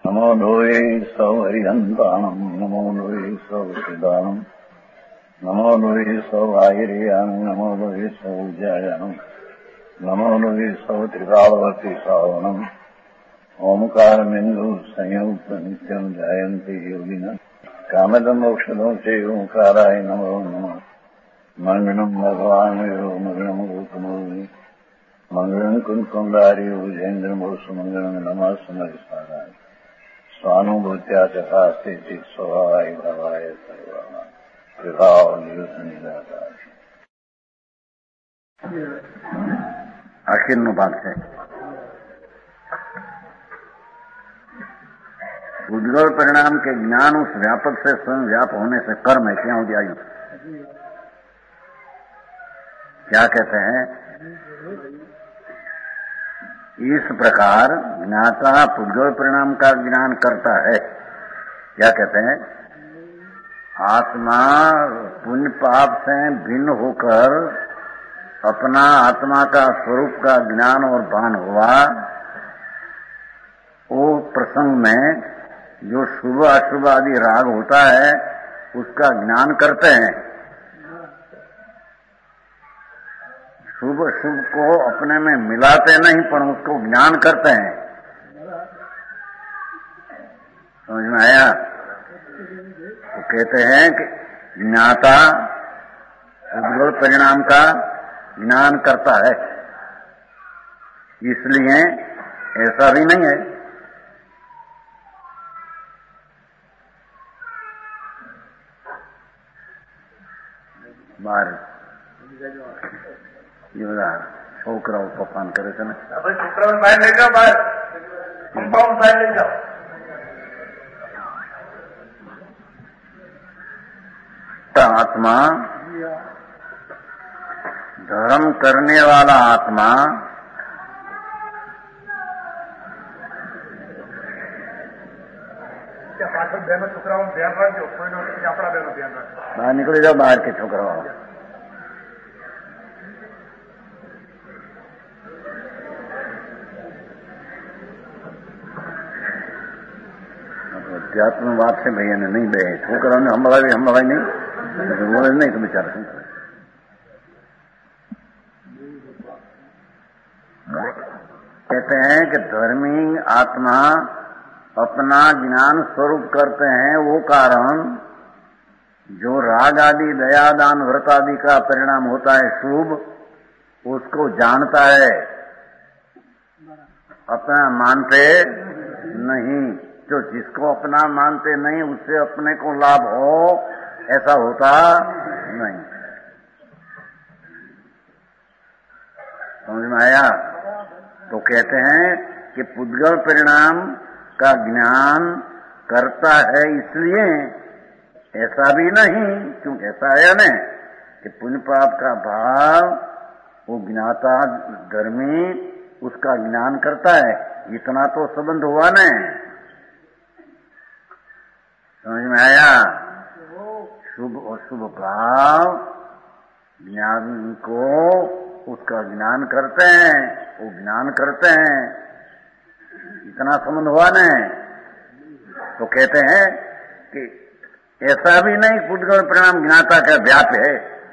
नमो लोये सौहरिहन्ताणम् नमो लोये सौसिदानम् नमो लोये सौवाहिर्यानम् नमो लोये सौज्यायानम् नमो लोये सौत्रिकालवर्ति सावनम् ओंकारमिन्दु संयुक्त नित्यम् जायन्ति योगिनः कामदम् औषधम् च ओंकाराय नमो नमः मंगलम् भगवान् मंगलम् गौतमोऽग्नि मंगलम् कुंकुमधारी भुजेन्द्रमोसु मंगलम् नमः सुमरिसाराय स्वानुभूत्या चकास्ते स्वभावाय भावाय सर्वाणां विभावनिदाता। आखिर भाग है उद्गल परिणाम के ज्ञान उस व्यापक से स्वयं व्याप होने से कर्म है। क्या हो जाएगी? क्या कहते हैं? इस प्रकार ज्ञाता पुद्गल परिणाम का ज्ञान करता है। क्या कहते हैं? आत्मा पुण्य पाप से भिन्न होकर अपना आत्मा का स्वरूप का ज्ञान और भान हुआ। वो प्रसंग में जो शुभ अशुभ आदि राग होता है उसका ज्ञान करते हैं। शुभ शुभ को अपने में मिलाते नहीं पर उसको ज्ञान करते हैं। समझ में आया? तो कहते हैं कि ज्ञाता उद्गल परिणाम का ज्ञान करता है। इसलिए ऐसा भी नहीं है बाहर ये बता छोकरा तूफान करे थे ना। छोकरा बाहर ले जाओ, बाहर कंपाउंड बाहर ले जाओ। आत्मा धर्म करने वाला आत्मा बहनों छोकराओं ध्यान रखो, कोई ना अपना बहनों ध्यान रखो। बाहर निकले जाओ, बाहर के छोकराओं। अध्यात्मवाद से भैया ने नहीं बहे छोकराओं ने हम बगाई नहीं बोले नहीं तो बेचारा कहते हैं कि धर्मी आत्मा अपना ज्ञान स्वरूप करते हैं। वो कारण जो राग आदि दयादान व्रत आदि का परिणाम होता है शुभ, उसको जानता है, अपना मानते नहीं। जो जिसको अपना मानते नहीं उससे अपने को लाभ हो ऐसा होता नहीं। समझ में आया? तो कहते हैं कि पुद्गल परिणाम का ज्ञान करता है। इसलिए ऐसा भी नहीं, क्योंकि ऐसा है ना कि पुण्य पाप का भाव वो ज्ञाता धर्मी उसका ज्ञान करता है। इतना तो संबंध हुआ ना। समझ में आया? शुभ और शुभ भाव ज्ञान को उसका ज्ञान करते हैं, वो ज्ञान करते हैं। इतना संबंध हुआ न। तो कहते हैं कि ऐसा भी नहीं पुद्गल परिणाम ज्ञाता का व्याप है।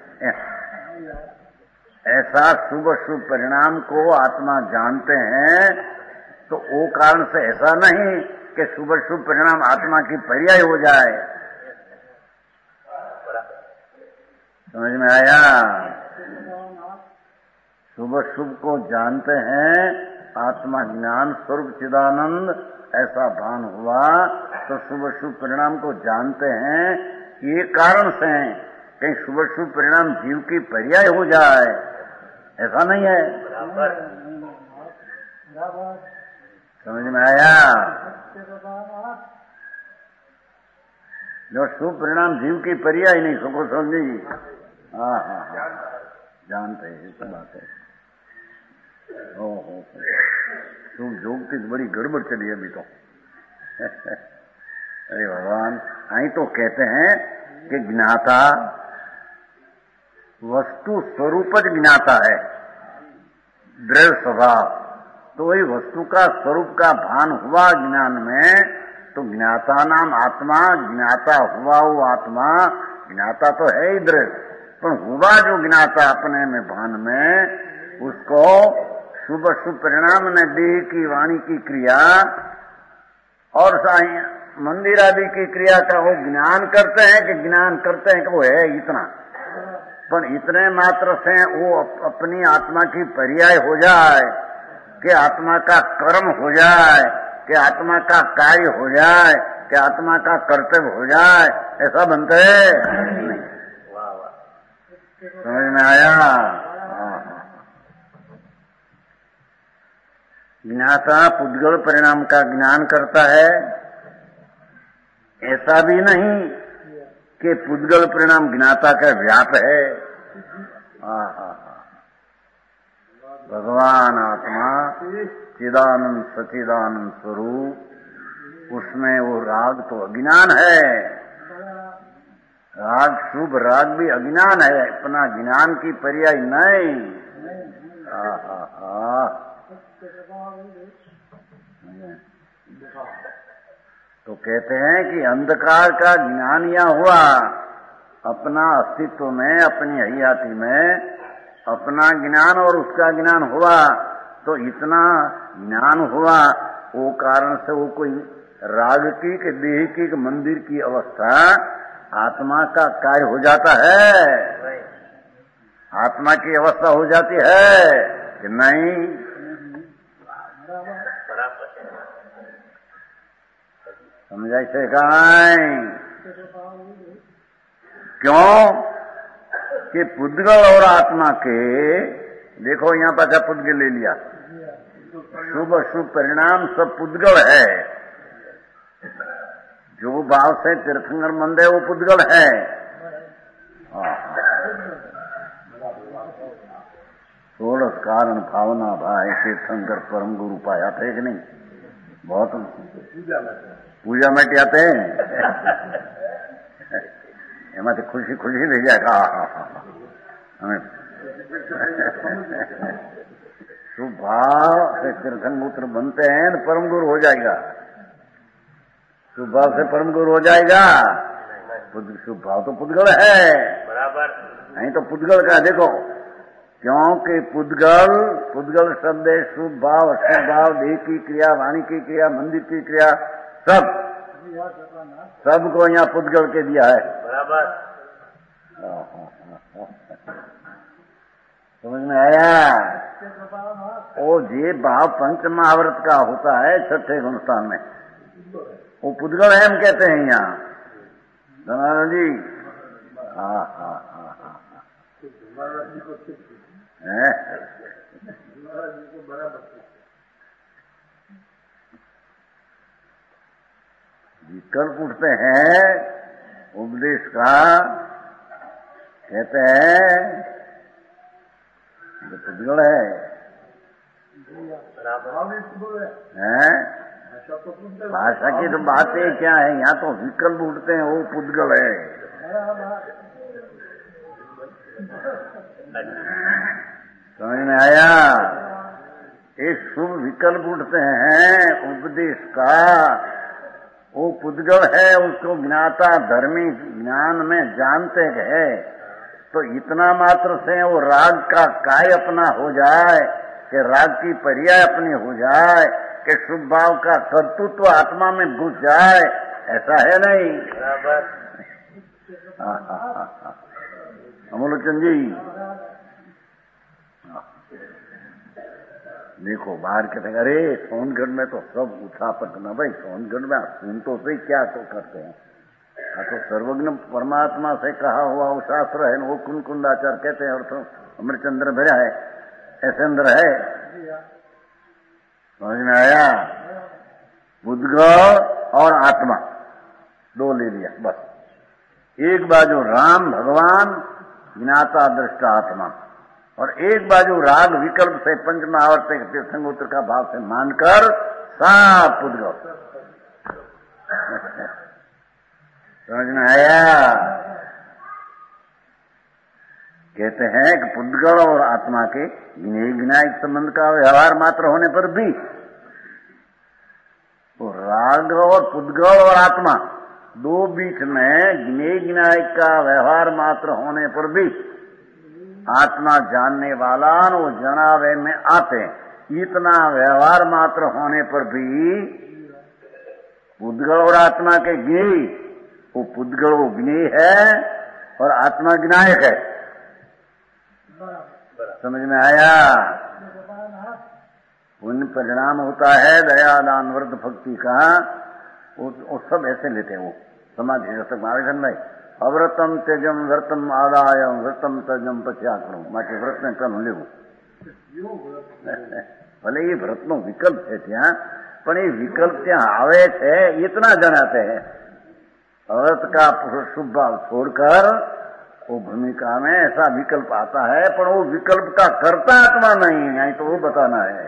ऐसा शुभ शुभ परिणाम को आत्मा जानते हैं तो वो कारण से ऐसा नहीं कि शुभ शुभ परिणाम आत्मा की पर्याय हो जाए। समझ में आया? शुभ शुभ को जानते हैं, आत्मा ज्ञान स्वरूप चिदानंद ऐसा भान हुआ तो शुभ शुभ परिणाम को जानते हैं। ये कारण से कहीं शुभ शुभ परिणाम जीव की पर्याय हो जाए ऐसा नहीं है। समझ में आया? जो शुभ परिणाम जीव की पर्याय नहीं, सुखो समझी। हाँ हाँ हाँ जानते हैं, इस बात है। ओहो तुम जोगती तो बड़ी गड़बड़ चली अभी तो। अरे भगवान, आई तो कहते हैं कि ज्ञाता वस्तु स्वरूप ज्ञाता है, दृढ़ स्वभाव। तो वही वस्तु का स्वरूप का भान हुआ ज्ञान में, तो ज्ञाता नाम आत्मा, ज्ञाता हुआ वो आत्मा, ज्ञाता तो है ही दृढ़, पर हुआ जो ज्ञाता अपने में भान में, उसको शुभ शुभ परिणाम ने देह की वाणी की क्रिया और मंदिर आदि की क्रिया का वो ज्ञान करते हैं कि ज्ञान करते हैं कि वो है इतना, पर इतने मात्र से वो अपनी आत्मा की पर्याय हो जाए, कि आत्मा का कर्म हो जाए, कि आत्मा का कार्य हो जाए, कि आत्मा का कर्तव्य हो जाए, ऐसा बनते नहीं। समझ में आया? ज्ञाता पुद्गल परिणाम का ज्ञान करता है, ऐसा भी नहीं कि पुद्गल परिणाम ज्ञाता का व्याप है। भगवान आत्मा चिदानंद सचिदानंद स्वरूप, उसमें वो राग तो अज्ञान है, राग शुभ राग भी अज्ञान है, अपना ज्ञान की पर्याय नहीं। तो कहते हैं कि अंधकार का ज्ञान या हुआ अपना अस्तित्व में, अपनी हयाती में अपना ज्ञान और उसका ज्ञान हुआ, तो इतना ज्ञान हुआ, वो कारण से वो कोई राग की कि देह की कि मंदिर की अवस्था आत्मा का कार्य हो जाता है, आत्मा की अवस्था हो जाती है कि नहीं? समझाई से कहां? क्यों कि पुद्गल और आत्मा के, देखो यहां पर क्या पुद्गल ले लिया, शुभ अशुभ परिणाम सब पुद्गल है, जो भाव से तीर्थंकर मंद है वो पुद्गल है। षोडश कारण भावना भाई तीर्थंकर परम गुरु पाया थे कि नहीं? बहुत पूजा में आते हैं एम खुशी खुशी ले जाएगा हमें शुभ भाव से तीर्थंकर बनते हैं तो परम गुरु हो जाएगा, शुभ भाव से परम गुरु हो जाएगा। शुभ भाव तो पुद्गल है बराबर, नहीं तो पुद्गल का देखो, क्योंकि पुद्गल शब्द है शुभ भाव अशुभ भाव, देह की क्रिया, वाणी की क्रिया, मंदिर की क्रिया, सबको यहाँ पुद्गल के दिया है बराबर। समझ में आया? ओ जे भाव पंच महाव्रत का होता है छठे गुणस्थान में, वो पुद्गल है हम कहते हैं यहाँ धनानंद जी। विकल्प उठते हैं उपदेश का, कहते हैं जो पुद्गल है, भाषा की तो बातें क्या है, यहाँ तो विकल्प उठते हैं वो पुद्गल है। समझ में आया? एक शुभ विकल्प उठते हैं उपदेश का, वो पुद्गल है, उसको ज्ञाता धर्मी ज्ञान में जानते हैं, तो इतना मात्र से वो राग का काय अपना हो जाए, कि राग की पर्याय अपनी हो जाए, कि शुभ भाव का कर्तृत्व आत्मा में घुस जाए, ऐसा है नहीं अमूलचंद जी। देखो बाहर कहते हैं अरे सोनगढ़ में तो सब उठा पटना, भाई सोनगढ़ में सुन तो सही क्या तो करते हैं, तो सर्वज्ञ परमात्मा से कहा हुआ वो शास्त्र है, वो कुंडाचार कहते हैं, और तो अमृतचंद्र भरा है, ऐसे अंदर है। समझ में आया? पुद्गल और आत्मा दो ले लिया बस, एक बाजू राम भगवान ज्ञाता दृष्टा आत्मा, और एक बाजू राग विकल्प से पंच महावर्त तीर्थंकर का भाव से मानकर साफ पुद्गल। समझ में आया? कहते हैं कि पुद्गल और आत्मा के ज्ञेय ज्ञायक संबंध का व्यवहार मात्र होने पर भी, तो राग और पुद्गल और आत्मा दो बीच में ज्ञेय ज्ञायक का व्यवहार मात्र होने पर भी आत्मा जानने वाला वो जनावे में आते, इतना व्यवहार मात्र होने पर भी पुद्गल और आत्मा के ज्ञेय, वो पुद्गल वो ज्ञेय है और आत्मा ज्ञायक है। समझ में आया? पुण्य परिणाम होता है दया दान व्रत भक्ति का, वो सब ऐसे लेते हैं। वो समाधि तक मार्गदर्शन भाई अव्रतम त्यजम व्रतम आदाय व्रतम त्यजम पच्याकणो माटे व्रत ने कनु लेવું ભલે એ વ્રતનો વિકલ્પ છે ત્યાં, પણ એ વિકલ્પ ત્યાં આવે છે इतना जनाते हैं। व्रत का शुभ भाव छोड़कर वो भूमिका में ऐसा विकल्प आता है, पर वो विकल्प का कर्ता आत्मा नहीं है, तो वो बताना है।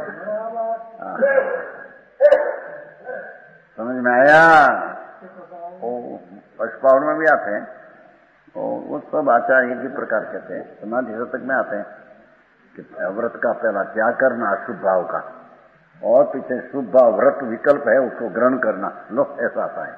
समझ में आया? वो पशुपावन में भी आते हैं, वो सब आचार्य एक ही प्रकार कहते हैं। समाधि शतक में आते हैं कि व्रत का पहला त्याग करना अशुभ भाव का, और पीछे शुभ भाव व्रत विकल्प है उसको ग्रहण करना, लो ऐसा आता है।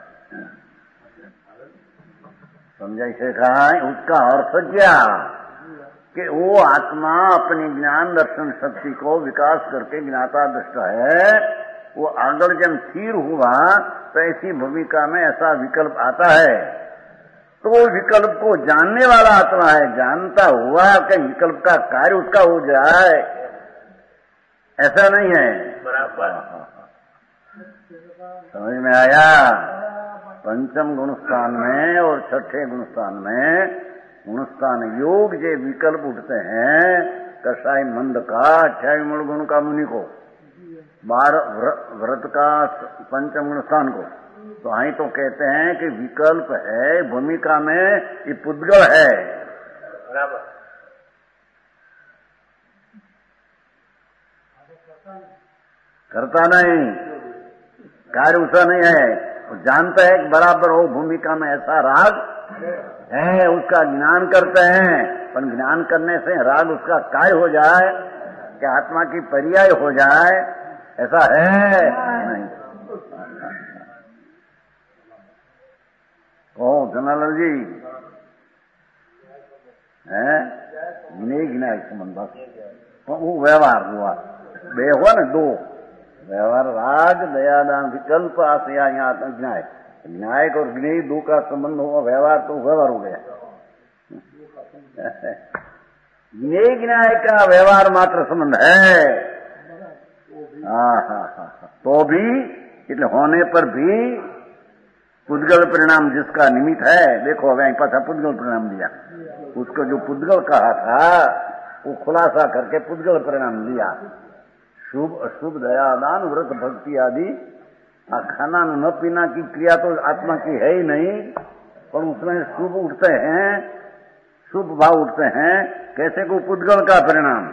समझा? इसे कहा है उसका अर्थ क्या कि वो आत्मा अपनी ज्ञान दर्शन शक्ति को विकास करके ज्ञाता दृष्टा है, वो आगर जब स्थिर हुआ तो ऐसी भूमिका में ऐसा विकल्प आता है, तो वो विकल्प को जानने वाला आत्मा है। जानता हुआ कि विकल्प का कार्य उसका हो जाए, ऐसा नहीं है। बराबर समझ में आया? पंचम गुणस्थान में और छठे गुणस्थान में, गुणस्थान योग जे विकल्प उठते हैं कसाई मंद का, 28 मूल गुण का मुनि को, 12 व्रत का पंचम गुणस्थान को, तो आई तो कहते हैं कि विकल्प है भूमिका में, ये पुद्गल है। बराबर करता नहीं, कार्य उसका नहीं है। वो जानता है कि बराबर हो भूमिका में ऐसा राग है, उसका ज्ञान करते हैं, पर ज्ञान करने से राग उसका कार्य हो जाए कि आत्मा की पर्याय हो जाए, ऐसा है नहीं। ओ जनालाल जी है ज्ञान संबंध, वो व्यवहार हुआ बे हुआ ना, दो व्यवहार राग दयादान विकल्प आशया यहाँ न्याय, न्यायिक और ज्ञेय दो का संबंध हुआ, व्यवहार तो व्यवहार हो गया। ज्ञेय न्याय का व्यवहार मात्र संबंध है। तो भी इतने होने पर भी पुद्गल परिणाम जिसका निमित्त है, देखो अभी पाछा पुद्गल परिणाम दिया, उसको जो पुद्गल कहा था वो खुलासा करके पुद्गल परिणाम दिया। शुभ अशुभ दयादान व्रत भक्ति आदि खाना न पीना की क्रिया तो आत्मा की है ही नहीं, पर उसमें शुभ उठते हैं, शुभ भाव उठते हैं, कैसे को पुद्गल का परिणाम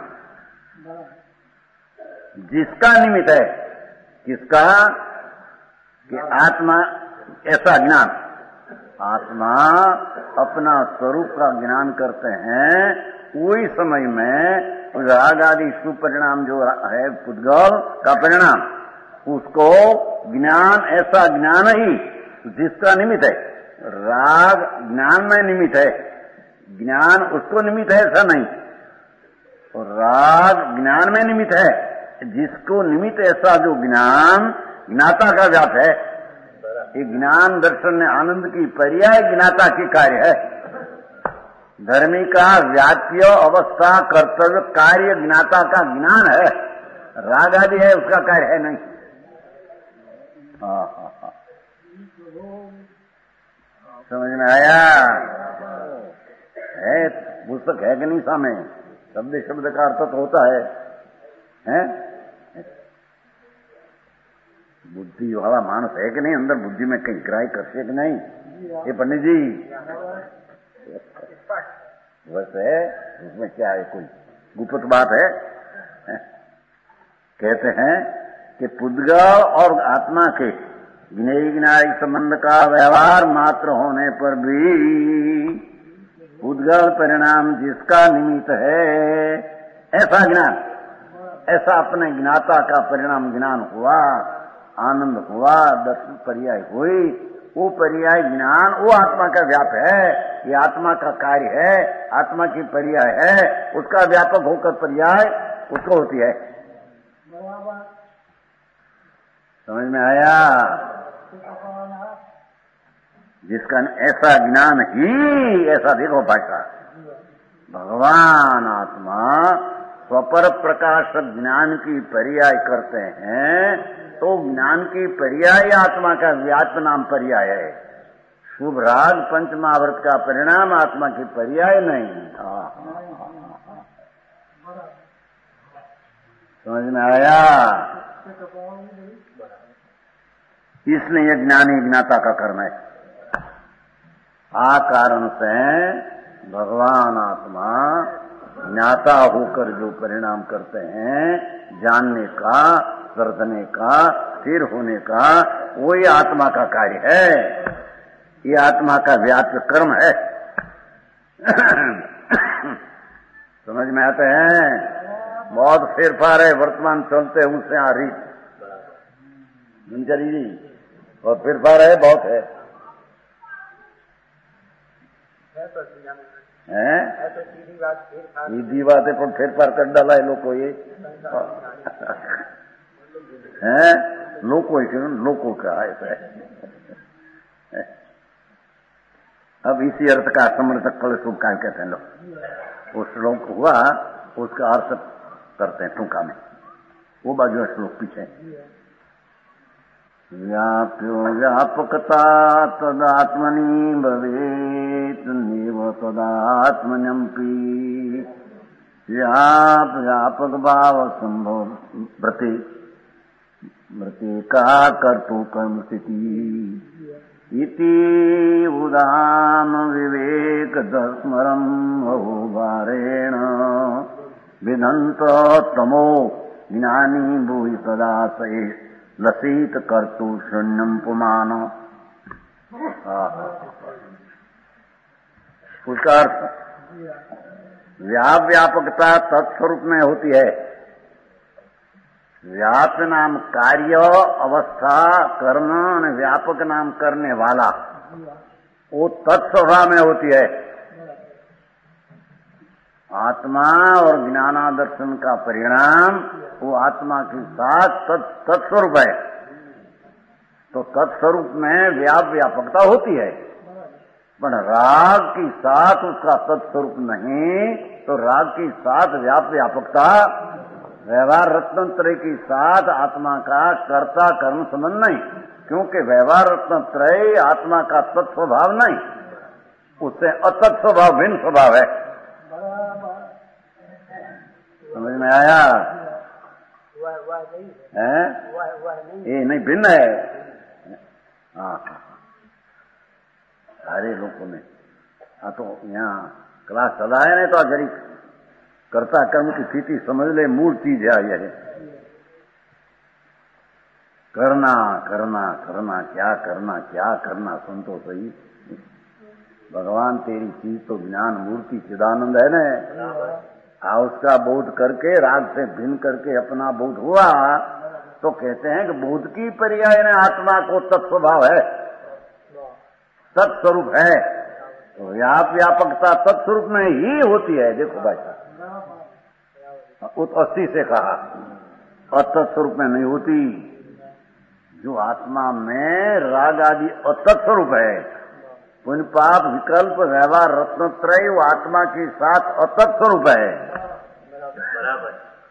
जिसका निमित्त है, किसका कि आत्मा ऐसा ज्ञान, आत्मा अपना स्वरूप का ज्ञान करते हैं, वही समय में राग आदि शुभ परिणाम जो है पुद्गल का परिणाम, उसको ज्ञान ऐसा ज्ञान ही जिसका निमित्त है। राग ज्ञान में निमित्त है, ज्ञान उसको निमित्त है, ऐसा नहीं। और राग ज्ञान में निमित्त है, जिसको निमित्त ऐसा जो ज्ञान ज्ञाता का व्याप है। ये ज्ञान दर्शन आनंद की पर्याय ज्ञाता की कार्य है। धर्मी का व्याप्य अवस्था कर्तव्य कार्य ज्ञाता का ज्ञान है, राग आदि है उसका कार्य है नहीं। समझ में आया? है पुस्तक है कि नहीं सामने? शब्द शब्द का अर्थ तो होता है, हैं? बुद्धि वाला मानस है कि नहीं? अंदर बुद्धि में कहीं ग्राही करते कि नहीं? ये पंडित जी वैसे उसमें क्या है, कोई गुप्त बात है? कहते हैं कि पुद्गल और आत्मा के ज्ञेय ज्ञायिक संबंध का व्यवहार मात्र होने पर भी उद्गल परिणाम जिसका निमित्त है, ऐसा ज्ञान, ऐसा अपने ज्ञाता का परिणाम ज्ञान हुआ, आनंद हुआ, दर्शन पर्याय हुई, वो पर्याय ज्ञान वो आत्मा का व्याप है, ये आत्मा का कार्य है, आत्मा की पर्याय है, उसका व्यापक होकर पर्याय उसको होती है। समझ में आया? जिसका ऐसा ज्ञान ही, ऐसा देखो भाषा, भगवान आत्मा स्वपर प्रकाशक ज्ञान की पर्याय करते हैं, तो ज्ञान की पर्याय आत्मा का व्याप्त नाम पर्याय है। शुभ राग पंचमावर्त का परिणाम आत्मा की पर्याय नहीं। समझ में आया? इसलिए ज्ञानी ज्ञाता का कर्म है। आ कारण से भगवान आत्मा ज्ञाता होकर जो परिणाम करते हैं, जानने का, वर्तने का, स्थिर होने का, वही आत्मा का कार्य है। ये आत्मा का व्याप्त कर्म है। समझ में आते हैं? बहुत फेरफार है वर्तमान चलते उससे आ रही जी, बहुत फेरफार है, बहुत है। सीधी बात है, पर फेरफार कर डाला है लोग को, ये है लोगों का ऐसा है। अब इसी अर्थ का समर्थक कल शुभ काल कहते हैं लोग। वो श्लोक हुआ, उसका अर्थ करते हैं टूका में, वो बाजू श्लोक पीछे। व्याप्यो व्यापकता तदात्मनि भवेत् नीव तदात्मन्यम्पि व्यापक भाव संभव मृति का कर्तु कर्म स्थिति इति उदाम विवेक दस्मरम बहुभारेण विदंत तमो ज्ञानी भूय सदा से लसित कर्तु शून्यम पुमान। उसका अर्थ व्यापकता तत्स्वरूप में होती है। व्याप नाम कार्य, अवस्था, कर्म, व्यापक नाम करने वाला, वो तत्स्वभाव में होती है। आत्मा और ज्ञानादर्शन का परिणाम वो आत्मा के साथ तत्स्वरूप है। तो तत्स्वरूप में व्यापकता होती है, पर राग के साथ उसका तत्स्वरूप नहीं, तो राग के साथ व्यापकता, व्यवहार रत्नत्रय के साथ आत्मा का कर्ता कर्म संबंध नहीं, क्योंकि व्यवहार रत्नत्रय आत्मा का तत्स्वभाव नहीं, उससे अतत्स्वभाव भिन्न स्वभाव है। समझ में आया? ये नहीं भिन्न है। हाँ, सारे लोगों ने हाँ, तो यहाँ क्लास चला है नहीं, तो जरी कर्ता कर्म की स्थिति समझ ले, मूल चीज है यह। करना करना करना, क्या करना क्या करना, सुन तो सही। भगवान तेरी चीज तो ज्ञान मूर्ति चिदानंद है न, उसका बोध करके राग से भिन्न करके अपना बोध हुआ, तो कहते हैं कि बोध की पर्याय ने आत्मा को तत्स्वभाव है, तत्स्वरूप है। तो व्यापकता तत्स्वरूप में ही होती है। देखो भाई, उत्पत्ति से कहा, अतत्स्वरूप में नहीं होती। जो आत्मा में राग आदि अतत्स्वरूप है, पुण्य पाप विकल्प व्यवहार रत्नत्रय वो आत्मा के साथ अतत्स्वरूप है। बराबर।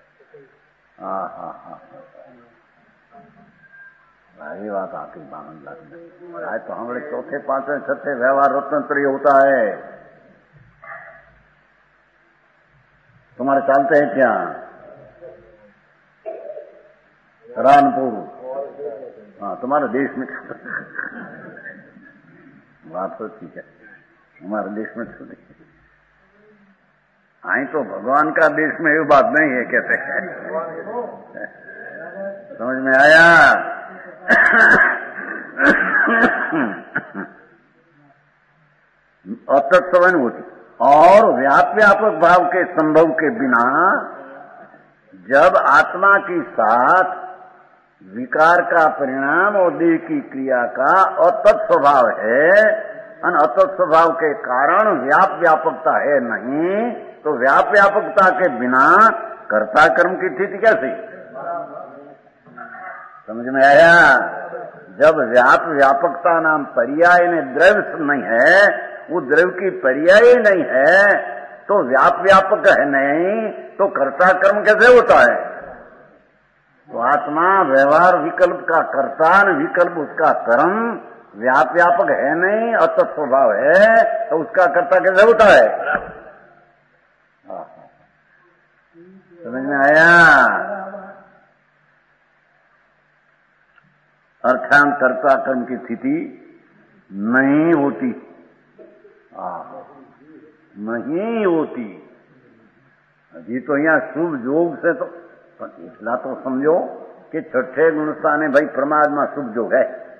हाँ, भारी बात आती आनंद लगता है। तो हमारे चौथे पांचवें छठे व्यवहार रत्नत्रय होता है। तुम्हारे चलते हैं क्या? रानपुर, हाँ, तुम्हारे देश में बात तो ठीक है, हमारे देश में तो नहीं। आई तो भगवान का देश में ये बात नहीं है, कहते हैं। समझ में आया? अतत्स्वभाव होती, और व्यापक भाव के संभव के बिना जब आत्मा की साथ विकार का परिणाम और देह की क्रिया का अतत् स्वभाव है, अतत् स्वभाव के कारण व्यापकता है नहीं, तो व्यापकता के बिना कर्ता कर्म की स्थिति कैसी? समझ में आया? जब व्यापकता नाम पर्याय ने द्रव्य नहीं है, वो द्रव्य की पर्याय नहीं है, तो व्यापक है नहीं, तो कर्ता कर्म कैसे होता है? तो आत्मा व्यवहार विकल्प का कर्ता, विकल्प उसका कर्म, व्यापक है नहीं, अतत् स्वभाव है, तो उसका कर्ता कैसे होता है? समझ में आया? अर्थात कर्ता कर्म की स्थिति नहीं होती, नहीं होती। अभी तो यहाँ शुभ योग से तो इसला तो समझो कि छठे गुणस्थाने भाई परमात्मा शुभ योग है।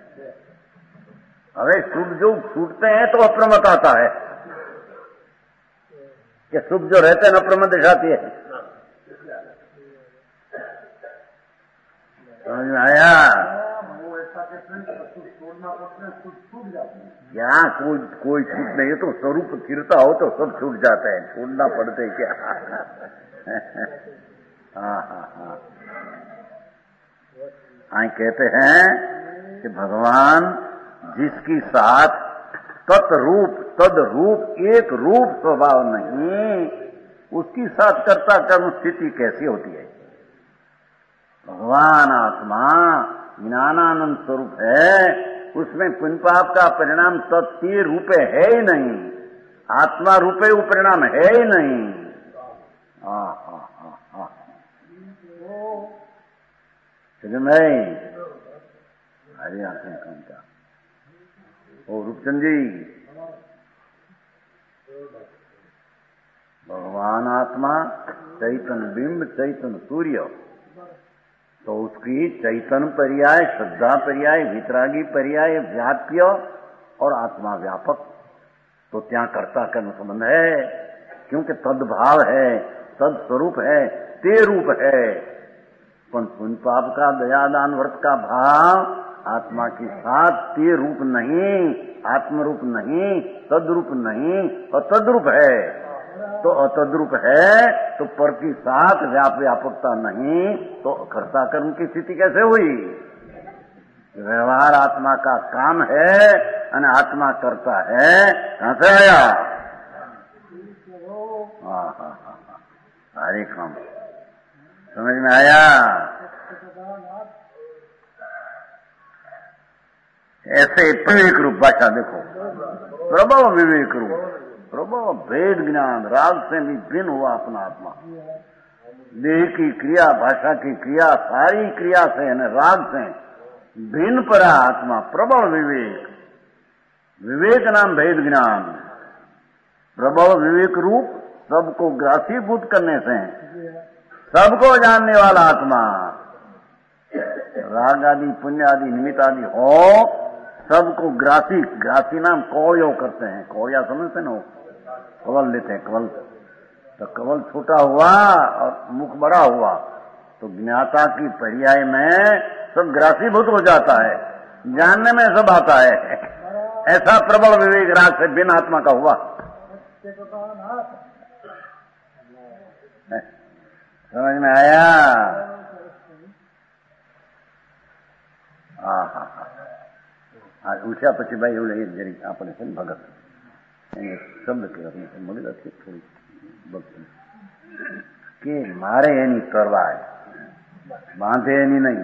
अरे शुभ योग छूटते हैं तो अप्रमत आता है, कि शुभ जो रहते हैं अप्रमत दिखाती है। समझ में आया? क्या कोई छूट नहीं है, तो स्वरूप स्थिरता हो तो सब छूट जाता है, छोड़ना पड़ते क्या? हाँ। कहते हैं कि भगवान जिसकी साथ तद रूप एक रूप स्वभाव नहीं, उसकी साथ कर्ता कर्म स्थिति कैसी होती है? भगवान आत्मा ज्ञानानंद स्वरूप है, उसमें पुण्य पाप का परिणाम तत्तीय रूपे है ही नहीं, आत्मा रूपे वो परिणाम है ही नहीं। नहीं अरे आते हैं कौन का? ओ रूपचंद जी, भगवान आत्मा चैतन्य बिंब, चैतन्य सूर्य, तो उसकी चैतन्य पर्याय, श्रद्धा पर्याय, वितरागी पर्याय, व्याप्य और आत्मा व्यापक, तो त्या कर्ता कर्म संबंध है, क्योंकि तद्भाव है, तद स्वरूप है, ते रूप है। पुण्य पाप का, दयादान व्रत का भाव आत्मा के साथ ते रूप नहीं, आत्मरूप नहीं, तद्रूप नहीं, अतद्रूप है। तो अतद्रूप है तो पर की साथ व्यापकता नहीं, तो कर्ता कर्म की स्थिति कैसे हुई? व्यवहार आत्मा का काम है और आत्मा करता है, कहां से आया? हाँ, हरे काम समझ में आया? ऐसे विवेक रूप भाषा देखो, प्रभव विवेक रूप, प्रभव भेद ज्ञान, राग से भी भिन्न हुआ अपना आत्मा। देह की क्रिया, भाषा की क्रिया, सारी क्रिया से न राग से भिन्न पड़ा आत्मा, प्रबल विवेक, विवेक नाम भेद ज्ञान, प्रबल विवेक रूप, सबको ग्रासीभूत करने से सबको जानने वाला आत्मा, राग आदि पुण्य आदि निमित्त आदि हो, सबको ग्रासी नाम कौयो करते हैं, कौया समझते ना, कवल लेते हैं, कवल, तो कवल छोटा हुआ और मुख बड़ा हुआ, तो ज्ञाता की पर्याय में सब ग्रासीभूत हो जाता है, जानने में सब आता है। ऐसा प्रबल विवेक राग से बिन आत्मा का हुआ। समझ में आया? ઉઠ્યા પછી ભાઈ એવું એક જરી આપણે છે ને ભગત શબ્દ કહેવાય મળી રાખીએ થોડી ભક્તિ કે મારે એની તરવાર બાંધે એની નહીં,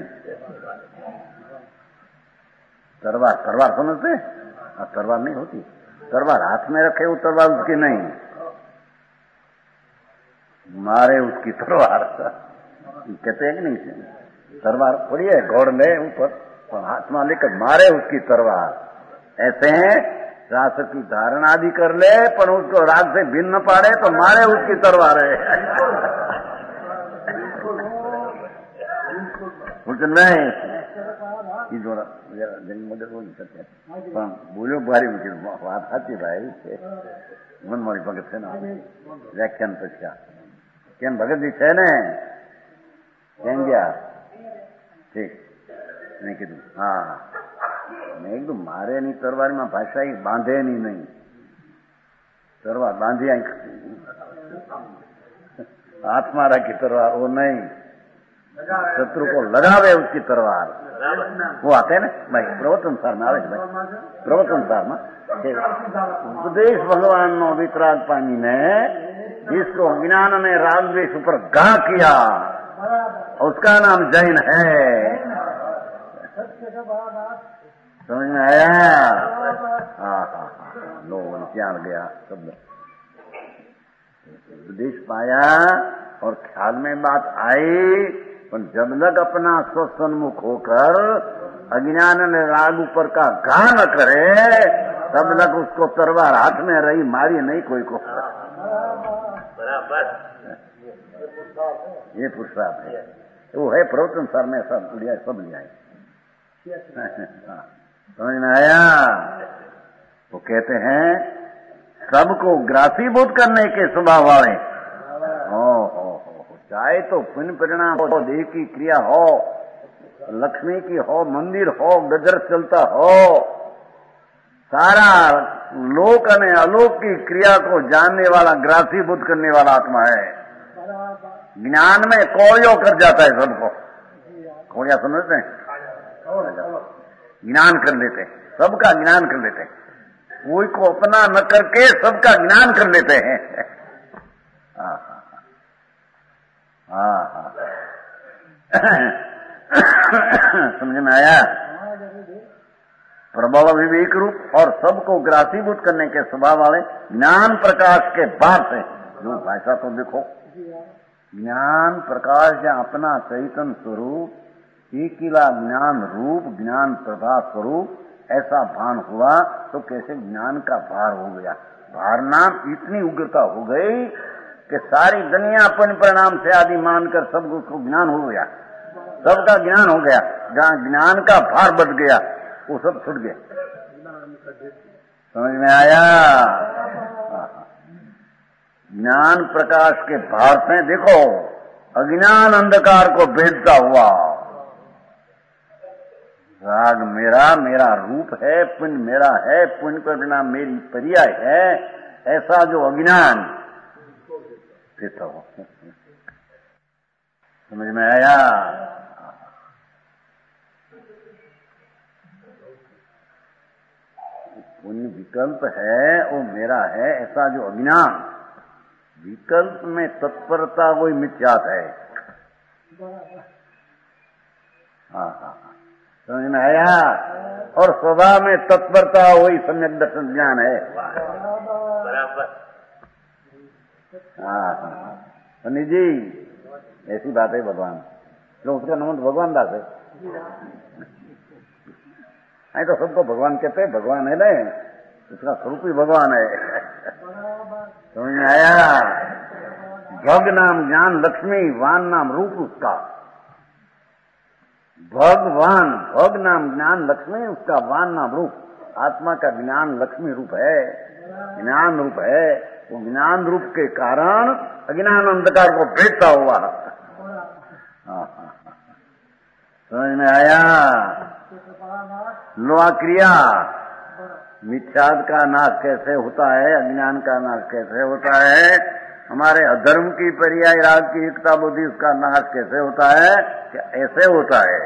तलवार समझते? तलवार नहीं होती, तलवार हाथ में रखे वो तलवार उसकी नहीं, मारे उसकी तलवार, कहते हैं कि नहीं? तलवार पड़ी है, घोड़ ले ऊपर, हाथ में लेकर मारे उसकी तलवार। ऐसे हैं रास की धारण आदि कर ले, पर उसको राग से भिन्न न पाड़े तो मारे उसकी तलवार है। नहीं बोलो भारी मुश्किल बात आती भाई। વનમાળી ભગત છે ને વ્યાખ્યાન પછી કેમ ભગતજી છે ને કેમ ગયા ઠીક મેં કીધું હા મેં કીધું મારે એની તરવારમાં ભાષા બાંધે ની નહીં તરવાર બાંધી હાથમાં રાખી તરવાર वो नहीं शत्रु को लगावे उसकी तलवार वो आते हैं ना भाई प्रवचन सार में आवे भाई प्रवचन सार में उपदेश भगवान नो वितराग पानी ने जिसको ज्ञान ने राग द्वेष ऊपर घा किया उसका नाम जैन है समझ में आया हाँ हाँ हाँ लोगों त्याग गया शब्द उपदेश पाया और ख्याल में बात आई पर जब तक अपना स्वसन्मुख होकर अज्ञान ने राग ऊपर का घा न करे तब तक उसको तलवार हाथ में रही मारी नहीं कोई को बराबर ये पुरुषार्थ है वो है प्रवचन सार में सब लिया सब लिया समझ में आया वो कहते हैं सबको ग्रासीभूत करने के स्वभाव वाले चाहे तो पुण्य परिणाम हो देह की क्रिया हो लक्ष्मी की हो मंदिर हो गजर चलता हो सारा लोक ने अलोक की क्रिया को जानने वाला ग्रासीभूत करने वाला आत्मा है ज्ञान में कौड़ियों कर जाता है सबको कौड़िया समझते हैं ज्ञान कर लेते सबका ज्ञान कर लेते कोई को अपना न करके सबका ज्ञान कर लेते हैं हाँ समझ में आया प्रभाव विवेक रूप और सबको ग्रासीभूत करने के स्वभाव वाले ज्ञान प्रकाश के बाद से जो भाषा तो देखो ज्ञान प्रकाश या अपना चैतन्य स्वरूप एकिला ज्ञान रूप ज्ञान प्रभा स्वरूप ऐसा भान हुआ तो कैसे ज्ञान का भार हो गया भारना इतनी उग्रता हो गई कि सारी दुनिया पुण्य परिणाम से आदि मानकर सबको उसको ज्ञान हो गया सबका ज्ञान हो गया जहाँ ज्ञान का भार बढ़ गया वो सब छूट गया समझ में आया ज्ञान प्रकाश के भार से देखो अज्ञान अंधकार को भेदता हुआ राग मेरा मेरा रूप है पुण्य मेरा है पुण्य परिणाम मेरी पर्याय है ऐसा जो अज्ञान देता हो समझ में आया पुण्य विकल्प है वो मेरा है ऐसा जो अज्ञान विकल्प में तत्परता वही मिथ्यात है हाँ हाँ समझ में आया और स्वभाव में तत्परता वही सम्यक दर्शन ज्ञान है बराबर हाँ सनी जी ऐसी बात है भगवान तो उसका नाम तो भगवान दास है नहीं तो सबको भगवान कहते हैं भगवान है ना उसका स्वरूप ही भगवान है समझ में आया भग नाम ज्ञान लक्ष्मी वान नाम रूप उसका भगवान भग नाम ज्ञान लक्ष्मी उसका वान नाम रूप आत्मा का ज्ञान लक्ष्मी रूप है ज्ञान रूप है वो ज्ञान रूप के कारण अज्ञान अंधकार को भेदता हुआ समझ में आया लोहा क्रिया मिथ्याद का नाश कैसे होता है अज्ञान का नाश कैसे होता है हमारे अधर्म की पर्याय राग की एकता बुद्धि उसका नाश कैसे होता है क्या ऐसे होता है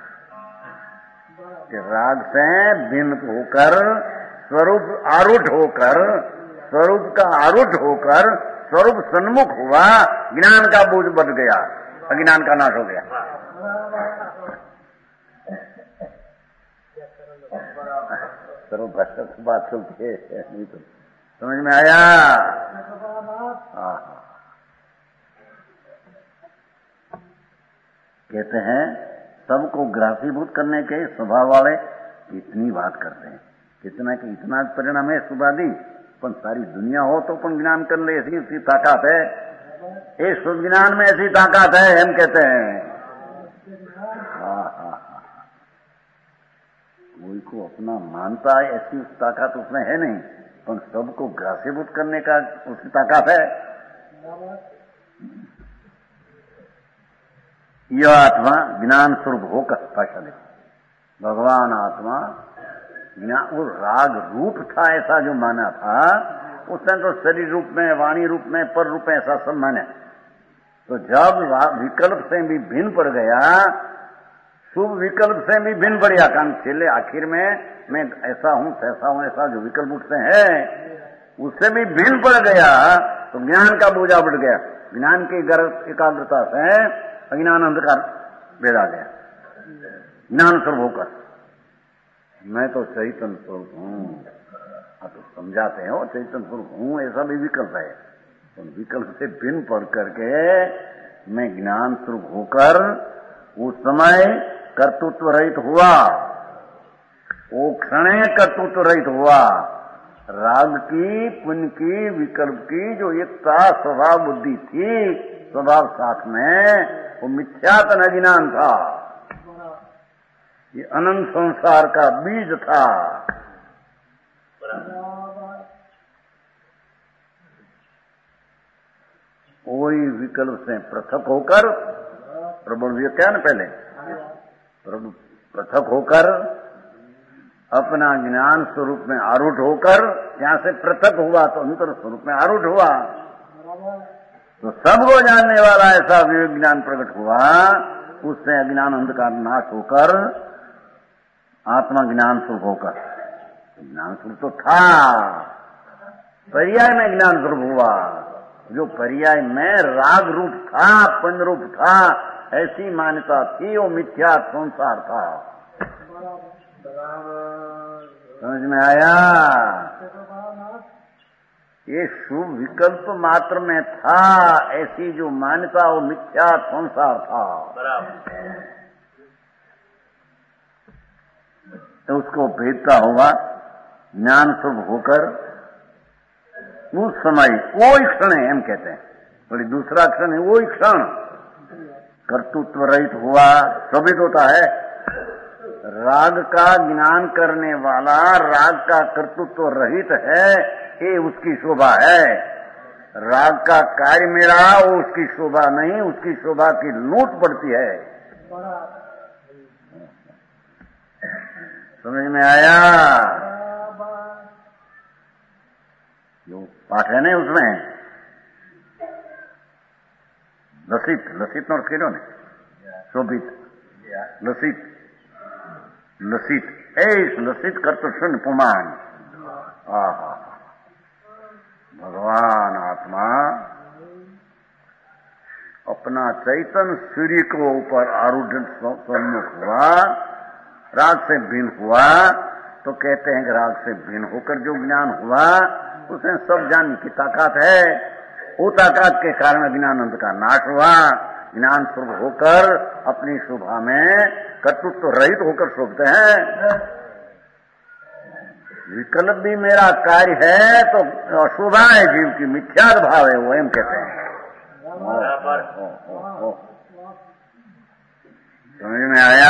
कि राग से भिन्न होकर स्वरूप आरूढ़ होकर स्वरूप का आरूढ़ होकर स्वरूप सन्मुख हुआ ज्ञान का बोझ बढ़ गया अज्ञान का नाश हो गया स्वरूप बात चलती है नहीं तो समझ में आया कहते हैं सबको ग्रासीभूत करने के स्वभाव वाले इतनी बात करते हैं कितना कि इतना परिणाम है सुबादी पर सारी दुनिया हो तो पण ज्ञान कर ले ऐसी ताकत है इस ज्ञान में ऐसी ताकत है हम कहते हैं कोई को अपना मानता है ऐसी ताकत उसमें है नहीं पर सबको ग्रासीभूत करने का उसकी ताकत है। यह आत्मा ज्ञान स्वरूप होकर भाषा दे भगवान आत्मा ज्ञान, वो राग रूप था ऐसा जो माना था, उसने तो शरीर रूप में, वाणी रूप में, पर रूप में ऐसा सब माना। तो जब विकल्प से भी भिन्न पड़ गया, शुभ विकल्प से भी भिन्न पड़ गया, कारण चले आखिर में मैं ऐसा हूं तैसा हूं, ऐसा जो विकल्प उठते हैं उससे भी भिन्न पड़ गया, तो ज्ञान का बोझा बढ़ गया। ज्ञान की एकाग्रता से अज्ञान अंधकार भेदा गया। ज्ञान स्वरूप होकर मैं तो चैतन्य स्वरूप हूं, आप तो समझाते हो चैतन्य स्वरूप हूं, ऐसा भी विकल्प है। तो विकल्प से भिन्न पढ़ करके मैं ज्ञान स्वरूप होकर उस समय कर्तृत्व रहित हुआ, वो क्षण कर्तृत्व रहित हुआ। राग की, पुण्य की, विकल्प की जो एकता स्वभाव बुद्धि थी, स्वभाव साथ में, वो मिथ्यात्व अज्ञान था। ये अनंत संसार का बीज था। कोई विकल्प से पृथक होकर, प्रबल क्या ना पहले पृथक होकर अपना ज्ञान स्वरूप में आरूढ़ होकर, यहां से पृथक हुआ तो अंतर स्वरूप में आरूढ़ हुआ, तो सबको जानने वाला ऐसा विवेक ज्ञान प्रकट हुआ। उससे अज्ञान अंधकार नाश होकर आत्मा ज्ञान स्वरूप होकर, ज्ञान स्वरूप तो था, पर्याय में ज्ञान स्वरूप हुआ। जो पर्याय में राग रूप था, पंड रूप था, ऐसी मान्यता थी, वो मिथ्या संसार था। समझ में आया? ये शुभ विकल्प मात्र में था, ऐसी जो मान्यता वो मिथ्या संसार था। तो उसको भेदता हुआ ज्ञान स्वरूप होकर उस समय वो क्षण है, हम कहते हैं बड़ी दूसरा क्षण है, वो क्षण कर्तृत्व रहित हुआ। शोभित होता है राग का ज्ञान करने वाला, राग का कर्तृत्व रहित है, ये उसकी शोभा है। राग का कार्य मेरा, वो उसकी शोभा नहीं, उसकी शोभा की लूट पड़ती है। समझ में आया? जो पाठ है ना उसमें लसित नोट खेलो ने शोभित लसित ऐस लसित कर तो सुन पुमान। भगवान आत्मा अपना चैतन्य सूर्य को ऊपर आरूढ़ सम्मुख हुआ, राग से भिन्न हुआ, तो कहते हैं कि राग से भिन्न होकर जो ज्ञान हुआ उसमें सब जानने की ताकत है। वो ताकत के कारण अज्ञान का नाश हुआ। ज्ञान स्वरूप होकर अपनी शोभा में कर्तृत्व रहित होकर शोभते हैं। विकल्प भी मेरा कार्य है तो अशोभा है, जीव की मिथ्या भाव है, वो हम कहते हैं। समझ में आया?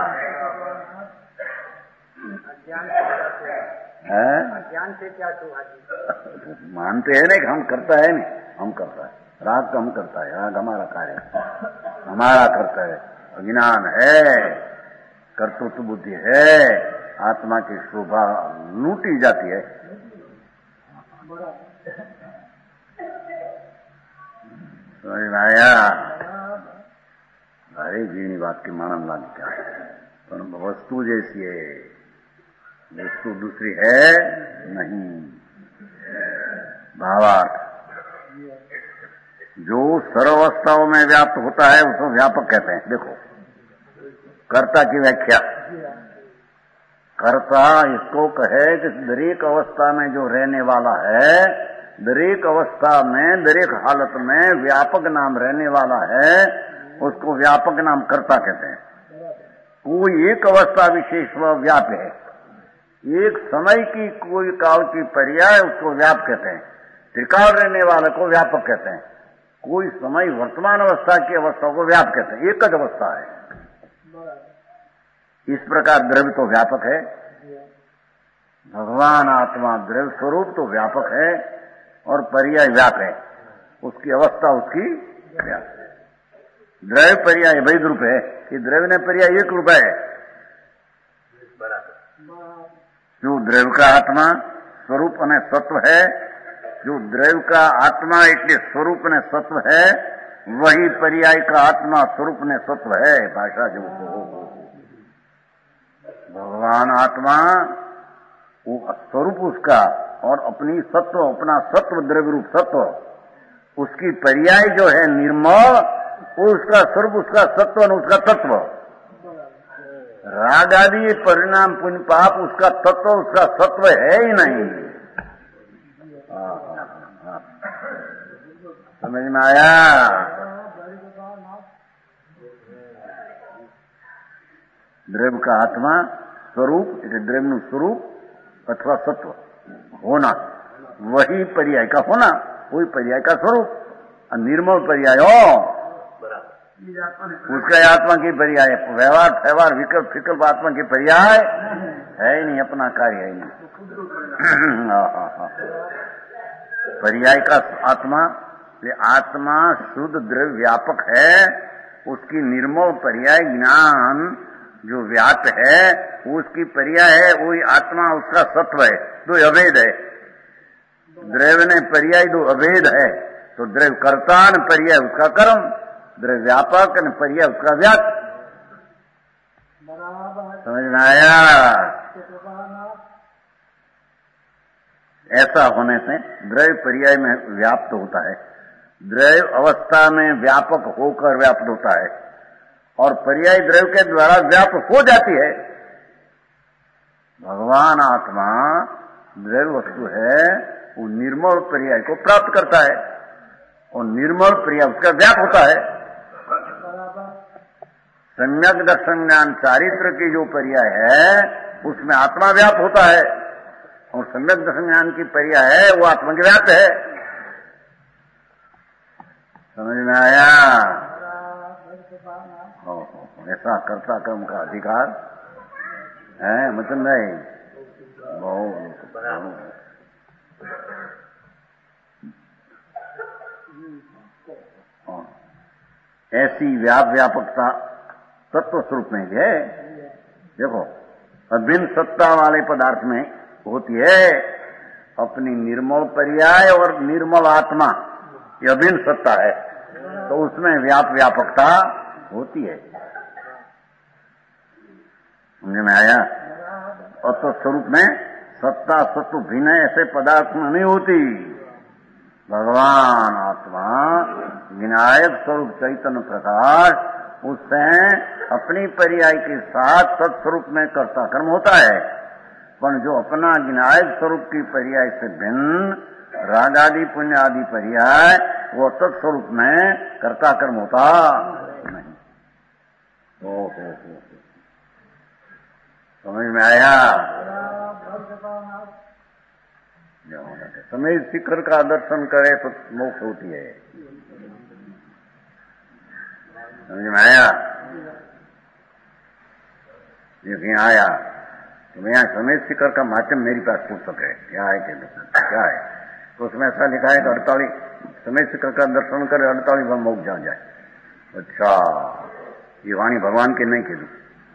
ज्ञान से क्या शोभा? मानते हैं ना कि हम करता है, नहीं हम करता है, राग का हम करता है, राग हमारा कार्य हमारा करता है। अज्ञान है, कर्तृत्व बुद्धि है, आत्मा की शोभा लूटी जाती है। समझ में आया? अरे जीनी बात की मानम लाग क्या है, पर वस्तु जैसी है, वस्तु दूसरी है नहीं। भावार्थ जो सर्वावस्थाओं में व्याप्त होता है उसको व्यापक कहते हैं। देखो कर्ता की व्याख्या, कर्ता इसको कहे कि दरेक अवस्था में जो रहने वाला है, दरेक अवस्था में, दरेक हालत में व्यापक नाम रहने वाला है, उसको व्यापक नाम कर्ता कहते हैं। कोई एक अवस्था विशेष वह व्याप्य है, एक समय की कोई काल की पर्याय उसको व्याप कहते हैं। त्रिकाल रहने वाले को व्यापक कहते हैं। कोई समय वर्तमान अवस्था की अवस्था को व्याप कहते हैं, एक ज अवस्था है। इस प्रकार द्रव्य तो व्यापक है, भगवान आत्मा द्रव्य स्वरूप तो व्यापक है और पर्याय व्याप है, उसकी अवस्था उसकी व्याप है। द्रव्य पर्याय वैध रूप है कि द्रव्य ने पर्याय एक रूप है। जो द्रव्य का आत्मा स्वरूप ने सत्व है, जो द्रव्य का आत्मा एक स्वरूप ने सत्व है, वही पर्याय का आत्मा स्वरूप ने सत्व है। भाषा जो भगवान आत्मा वो स्वरूप उसका और अपनी सत्व, अपना सत्व द्रव्य रूप सत्व, उसकी पर्याय जो है निर्मल, वो उसका स्वरूप, उसका सत्व और उसका तत्व। राग आदि परिणाम पुण्य पाप उसका तत्व, उसका सत्व है ही नहीं। समझ में आया? द्रव्य का आत्मा स्वरूप, द्रव्य स्वरूप अथवा सत्व होना, वही पर्याय का होना, वही पर्याय का स्वरूप। निर्मल पर्याय हो उसका आत्मा की पर्याय, व्यवहार व्यवहार विकल्प विकल्प आत्मा की पर्याय है ही नहीं, अपना कार्य है ही नहीं। पर्याय का आत्मा, ये आत्मा शुद्ध द्रव्य व्यापक है, उसकी निर्मल पर्याय ज्ञान जो व्याप है उसकी पर्याय है, वही आत्मा उसका सत्व है। दो अभेद है, द्रव्य ने पर्याय दो अभेद है। तो द्रव्य कर्ता न पर्याय उसका कर्म, द्रव्य व्यापक न पर्याय उसका व्याप। समझ में आया? ऐसा होने से द्रव्य पर्याय में व्याप्त होता है, द्रव्य अवस्था में व्यापक होकर व्याप्त होता है और पर्याय द्रव्य के द्वारा व्याप्त हो जाती है। भगवान आत्मा द्रव्य वस्तु है, वो निर्मल पर्याय को प्राप्त करता है और निर्मल पर्याय उसका व्याप होता है। सम्यक दर्शन ज्ञान चारित्र की जो पर्याय है उसमें आत्मा व्याप होता है और सम्यक दर्शन ज्ञान की पर्याय है वो आत्मा के व्याप है। समझ में आया? ऐसा कर्ता कर्म का अधिकार है मतलब नहीं। ऐसी व्यापकता तत्व स्वरूप में है। देखो अभिन्न सत्ता वाले पदार्थ में होती है अपनी निर्मल पर्याय और निर्मल आत्मा, ये अभिन्न सत्ता है, तो उसमें व्यापकता होती है। समझ में आया? और तो स्वरूप में सत्ता सत्व भिन्न ऐसे पदार्थ में नहीं होती। भगवान आत्मा विनायक स्वरूप चैतन्य प्रकाश, उससे अपनी पर्याय के साथ सत्स्वरूप में कर्ता कर्म होता है, पर जो अपना विनायक स्वरूप की पर्याय से भिन्न राग आदि पुण्य आदि पर्याय, वो तत्स्वरूप में कर्ता कर्म होता नहीं। समझ में आया? समय शिखर का दर्शन करे तो मोक्ष होती है। समझ में आया? यकीन आया? तो मैं यहाँ समय शिखर का माध्यम मेरी पास पुस्तक है, क्या है क्या है? तो उसमें ऐसा लिखा है कि 48 समय शिखर का दर्शन करे 48 बार मोक्ष जा जाए। अच्छा, ये वाणी भगवान की नहीं कही।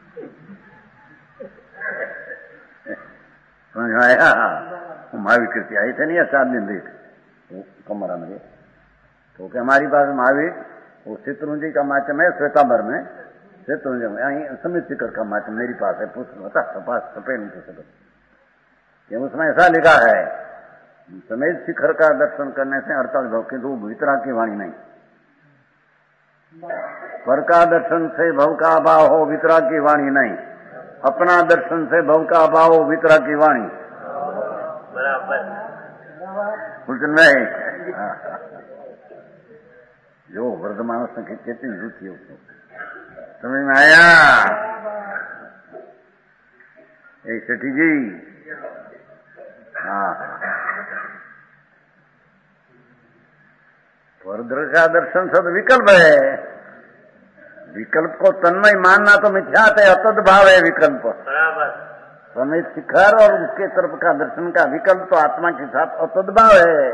समझ में आया? महावीर कृति आई थे नहीं 7 दिन देख कमरा में, तो क्या हमारी पास महावीर वो शत्रुंजय का माध्यम है श्वेतांबर में, शत्रुंजय में समित शिखर का माध्यम मेरी पास है, सफेद पुस्तक। उसमें ऐसा लिखा है समेत शिखर का दर्शन करने से 48 भव की दो भीतरा की वाणी नहीं, पर का दर्शन से भव का अभाव हो वितरा की वाणी नहीं, अपना दर्शन से भव का अभाव हो वितरा की वाणी। बराबर नहीं? जो वर्धमान से कितनी रुचि है उसको। समझ में आया? सेठी जी, हाँ, पर का दर्शन सद विकल्प है, विकल्प को तन्मय मानना तो मिथ्यात है, अतद भाव है विकल्प। समेत शिखर और उसके तरफ का दर्शन का विकल्प तो आत्मा के साथ अतद्भाव है।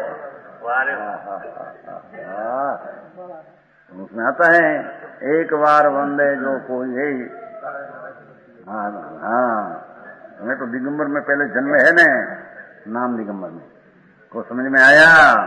उसमें आता है एक बार वंदे जो कोई है। हाँ हमें तो दिगंबर में पहले जन्म है न, नाम दिगंबर में को समझ में आया।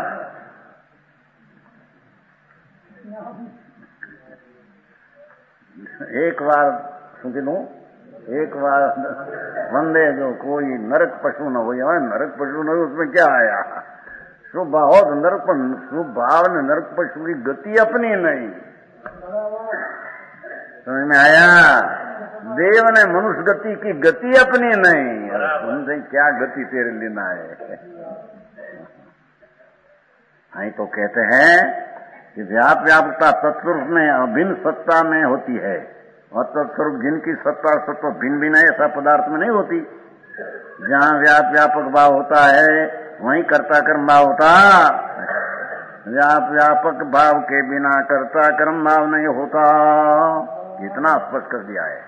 एक बार सुन लू, एक बार वंदे जो कोई नरक पशु न हो। नरक पशु न हो उसमें क्या आया? शुभ भाव नरक, शुभ भाव ने नरक पशु की गति अपनी नहीं। समझ में आया? देव ने मनुष्य गति की गति अपनी नहीं। सुन क्या गति तेरे लेना है? हाँ तो कहते हैं कि व्यापकता तत्स्वरूप में अभिन्न सत्ता में होती है और तत्स्वरूप जिनकी सत्ता सत्व भिन्न भिन्न है ऐसा पदार्थ में नहीं होती। जहाँ व्यापक भाव होता है वहीं कर्ता कर्म भाव होता। व्यापक भाव के बिना कर्ता कर्म भाव नहीं होता। इतना स्पष्ट कर दिया है।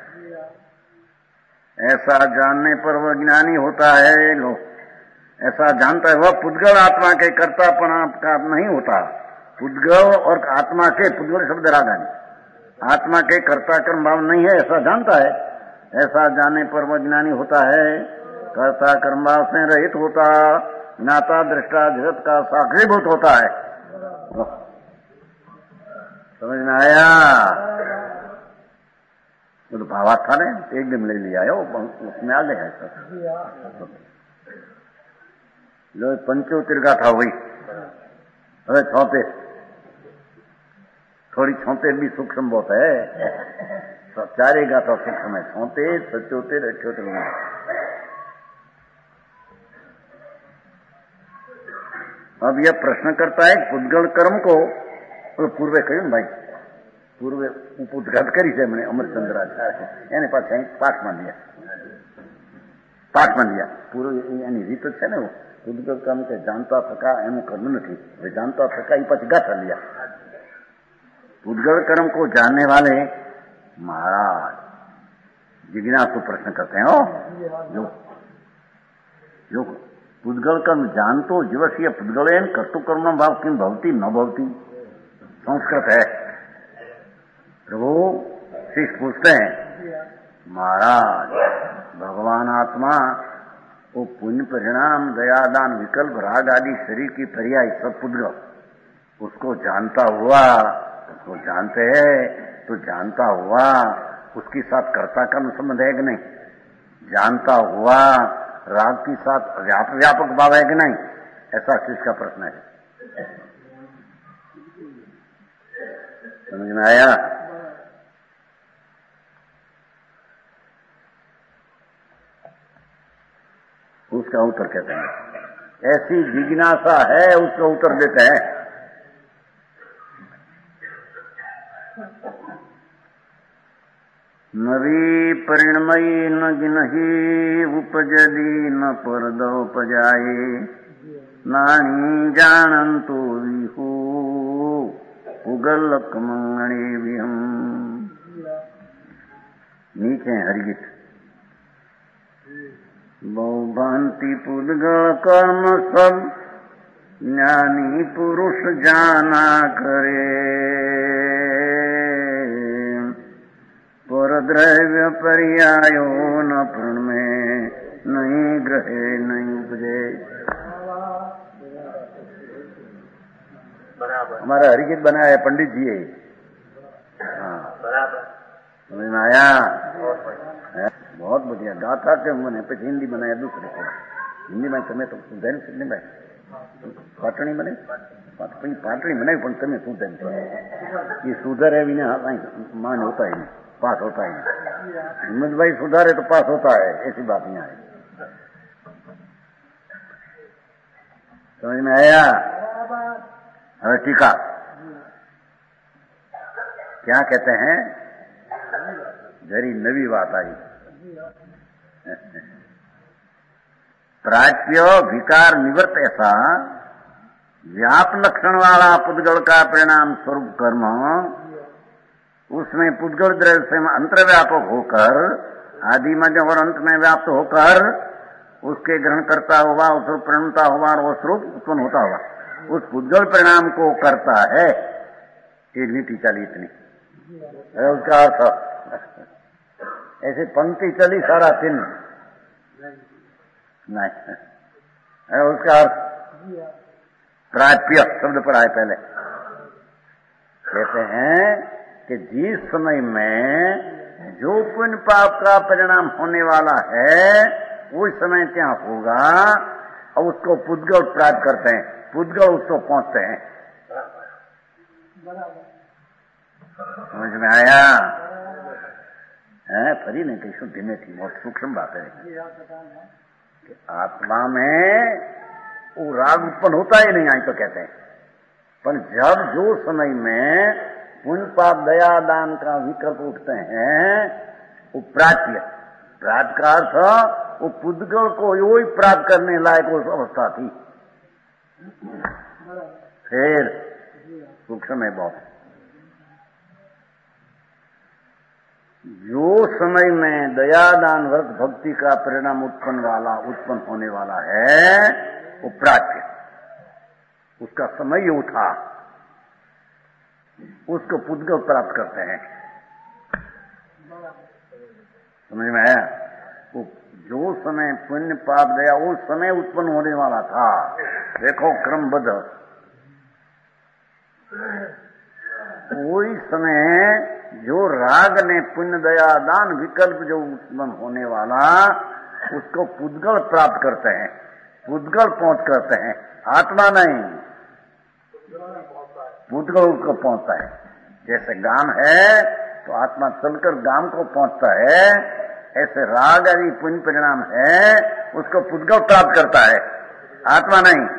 ऐसा जानने पर वह ज्ञानी होता है। ऐसा जानता है वह पुद्गल आत्मा के कर्तापन का नहीं होता। पुद्गल और आत्मा के, पुद्गल शब्द रागानी, आत्मा के कर्ता कर्म भाव नहीं है ऐसा जानता है। ऐसा जानने पर वह ज्ञानी होता है, कर्ता कर्म भाव से रहित होता, ज्ञाता दृष्टा जगत का साक्षीभूत होता है। समझ में आया? तो भावार्थ था ने एकदम ले लिया है, उसमें आ गया है सब। लो पंचोत्तर का था वही। હવે 76 थोड़ी 76 भी सूक्ष्म बहुत है। चारे गाथा सूक्ष्म है। 76, 77, 78। अब यह प्रश्न करता है पुद्गल कर्म को तो पूर्वे કહ્યું भाई, पूर्वे उपउद्घात કરી છે મને અમરચંદ્રાચાર્ય એને પાછા પાઠ માં દિયા પૂર્વ એની રીત છે ને પુદ્ગલ કર્મ કે જાણતા થકા એનું કર્મ નથી। वे जानता थका ही पाछ गाथा लिया। पुद्गल कर्म को जानने वाले महाराज जिज्ञासु प्रश्न करते हैं। जो पुद्गल कर्म जानतो जीवस्य पुद्गलेन कर्तु कर्म भाव किम भवती न भवती। संस्कृत है। प्रभु शिष्य पूछते हैं महाराज भगवान आत्मा वो पुण्य परिणाम दयादान विकल्प राग आदि शरीर की पर्याय सब पुद्गल उसको जानता हुआ, उसको जानते हैं तो जानता हुआ उसके साथ कर्ता कर्म संबंध है कि नहीं? जानता हुआ राग के साथ व्यापक भाव है कि नहीं? ऐसा किसका प्रश्न है? समझ में आया? उसका उत्तर कहते हैं ऐसी जिज्ञासा है, उसका उत्तर देते हैं। नवी परिणमयी न गिनही उपजदी न परदोपजाए नाणी जानंतो विहू उगल कमंगणे विहम। नीचे हरिगीत बहुभांति पुद्गल कर्म सब ज्ञानी पुरुष जाना करे पर द्रव्य पर्यायो न प्रण में नहीं ग्रहे नहीं उपजे। हमारा हरिगीत बनाया है पंडित जी है। हाँ समझ में आया? बहुत बढ़िया गाथा के मैंने पे हिंदी बनाया दूसरे को। हिंदी में તમે તો સુધારી શકને ભાઈ પાટણી બને પાટણી બનાવી પણ તમે સુધારી ये सुधारे भी ना मान होता ही नहीं, पास होता ही नहीं। हिम्मत भाई सुधारे तो पास होता है, ऐसी बात नहीं है। समझ में आया? अरे टीका क्या कहते हैं? जरी नवी बात आई। प्राच्य विकार निवृत्त ऐसा व्याप लक्षण वाला पुद्गल का परिणाम स्वरूप कर्म उसमें पुद्गल द्रव्य से अंतर्व्यापक होकर आदि मध्य और अंत में व्याप्त होकर उसके ग्रहण करता हुआ, उस रूप परिणमता हुआ और उस रूप उत्पन्न होता हुआ उस पुद्गल परिणाम को करता है। इतनी टीका ली इतनी है उसका अर्थ। ऐसे पंक्ति चली सारा दिन नहीं है उसका अर्थ। प्राप्य शब्द पढ़ा है पहले। कहते हैं कि जिस समय में जो पुण्य पाप का परिणाम होने वाला है उस समय क्या होगा और उसको पुद्गल प्राप्त करते हैं, पुद्गल उसको पहुंचते हैं। समझ में आया है? फरी नहीं कही शुद्धि में थी, बहुत सूक्ष्म बात है कि आत्मा में वो राग उत्पन्न होता ही नहीं, आई तो कहते हैं। पर जब जो समय में पुण्य पाप दया दान का विकल्प उठते हैं वो प्राप्य, प्राप्त का अर्थ वो पुद्गल को यो ही प्राप्त करने लायक उस अवस्था थी। फिर सूक्ष्म है बहुत। जो समय में दया दान व्रत भक्ति का परिणाम उत्पन्न होने वाला है वो प्राप्य, उसका समय ही उठा, उसको पुद्गल प्राप्त करते हैं। समझ में आया? वो जो समय पुण्य पाप दया उस समय उत्पन्न होने वाला था, देखो क्रमबद्ध, वही समय जो राग ने पुण्य दया दान विकल्प जो उत्पन्न होने वाला उसको पुद्गल प्राप्त करते हैं, पुद्गल पहुंच करते हैं। आत्मा नहीं, पुद्गल उसको पहुंचता है। जैसे गाम है तो आत्मा चलकर गाम को पहुंचता है, ऐसे राग आदि पुण्य परिणाम है उसको पुद्गल प्राप्त करता है, आत्मा नहीं।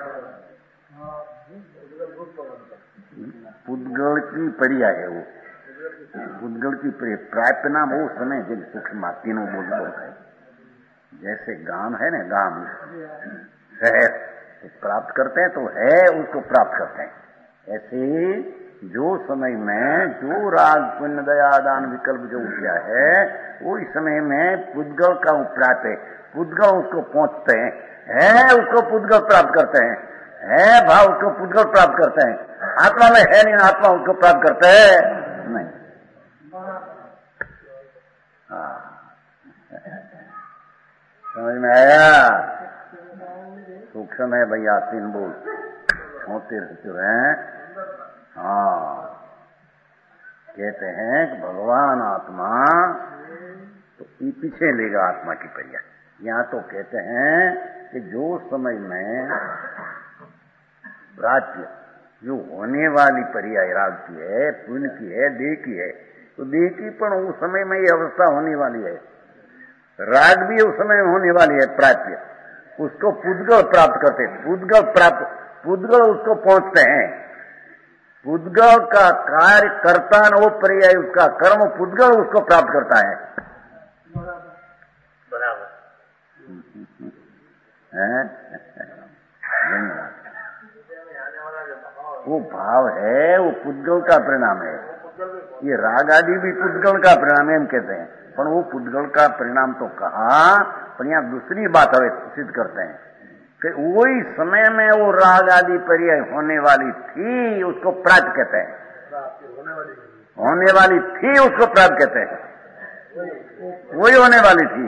पुद्गल की परिया है वो, पुद्गल की प्राप्य नाम वो समय जब सूक्ष्म तीनों बोलता है। जैसे गाम है ना, गाम शहर तो प्राप्त करते हैं तो है उसको प्राप्त करते हैं। ऐसे जो समय में जो राग पुण्य दया दान विकल्प जो उठा है उस समय में पुद्गल का प्राप्त है, पुद्गल उसको पहुंचते हैं, है उसको पुद्गल प्राप्त करते हैं, है भाव उसको पुद्गल प्राप्त करते हैं। आत्मा में है नहीं, आत्मा उसको प्राप्त करते हैं नहीं। समझ में आया? सूक्ष्म है भैया, तीन बोल होते रहते हैं। हाँ, कहते हैं कि भगवान आत्मा तो पीछे लेगा आत्मा की परिया। यहाँ तो कहते हैं कि जो समय में प्राप्य जो होने वाली परिया राग की है, पुण्य की है, देह की है, तो देह की पण उस समय में ये अवस्था होने वाली है, राग भी उस समय में होने वाली है प्राप्य, उसको पुद्गल प्राप्त करते, पुद्गल उसको पहुंचते हैं। पुद्गल का कार्य करता न वो पर्याय उसका कर्म, पुद्गल उसको प्राप्त करता है। बराबर है? वो भाव है, वो पुद्गल का परिणाम है। ये राग आदि भी पुद्गल का परिणाम है हम कहते हैं, पर वो पुद्गल का परिणाम तो कहा, पर यहाँ दूसरी बात हमें सिद्ध करते हैं कि वही समय में वो राग आदि पर्याय होने वाली थी उसको प्राप्त कहते हैं, होने वाली थी उसको प्राप्त कहते हैं, वही होने वाली थी।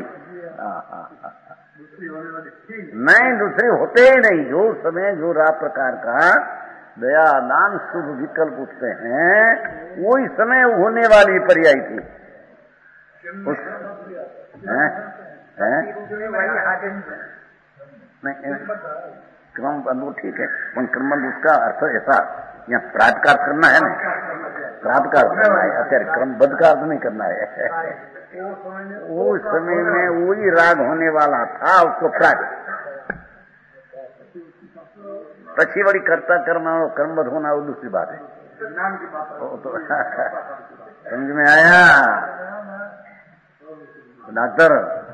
नहीं, दूसरी होते ही नहीं। जो समय जो राग प्रकार का दया दान शुभ विकल्प उठते हैं वही समय होने वाली पर्याय थी। क्रम वो ठीक है, पर क्रमबद्ध उसका अर्थ ऐसा यहाँ प्राप्त का करना है ना, प्राप्त का करना है, અત્યારે क्रमबद्ध का अर्थ नहीं करना है। वो समय में वही राग होने वाला था उसको प्राप्त, पछी वही कर्ता करना और कर्मबद्ध होना वो दूसरी बात है। तो समझ में आया डॉक्टर?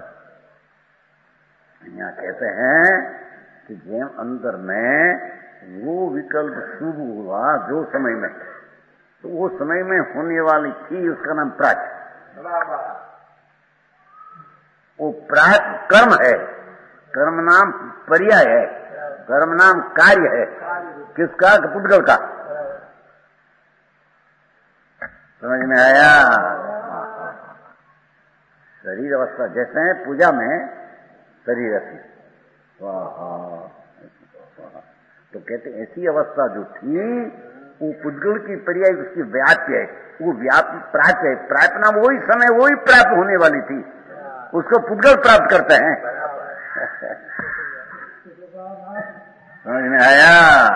यहाँ कहते हैं कि जेम अंदर में वो विकल्प शुभ हुआ जो समय में, तो वो समय में होने वाली थी उसका नाम प्राच। वो प्राप्त कर्म है, कर्म नाम पर्याय है, कर्म नाम कार्य है। किसका? पुद्गल का। समझ में आया? शरीर अवस्था जैसे है पूजा में शरीर ऐसी, तो कहते ऐसी अवस्था जो थी वो पुद्गल की पर्याय उसकी व्याप्य है, वो प्राप्त है। प्राप्त नाम वही समय वही प्राप्त होने वाली थी, उसको पुद्गल प्राप्त करते हैं। समझ में आया?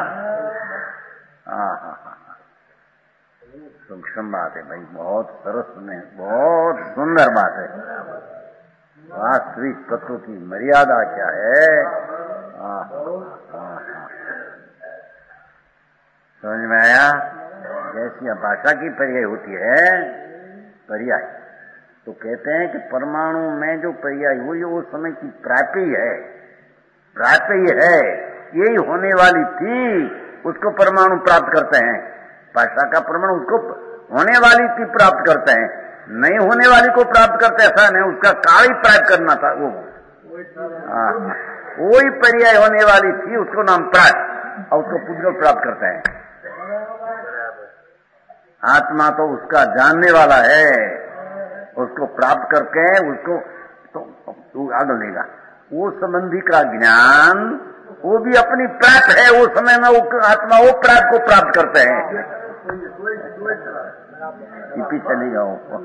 सूक्ष्म बात है भाई, बहुत सरस में, बहुत सुंदर बात है। वास्तविक तत्व की मर्यादा क्या है? समझ में आया? जैसी भाषा की पर्याय होती है, पर्याय तो कहते हैं कि परमाणु में जो पर्याय हुई वो समय की प्राप्ति है, प्राप्ति है, यही होने वाली थी, उसको परमाणु प्राप्त करते हैं। भाषा का परमाणु उसको होने वाली थी प्राप्त करते हैं, नहीं होने वाली को प्राप्त करते ऐसा नहीं, उसका काल ही प्राप्त करना था। वो वही पर्याय होने वाली थी, उसको नाम प्राप्त, और उसको पुद्गल प्राप्त करते हैं। आत्मा तो उसका जानने वाला है, उसको प्राप्त करके उसको तो आगे लेगा। वो संबंधी का ज्ञान वो भी अपनी प्राप्त है, वो समय में वो आत्मा वो प्राप्त को प्राप्त करते हैं। पीछे चलेगा वो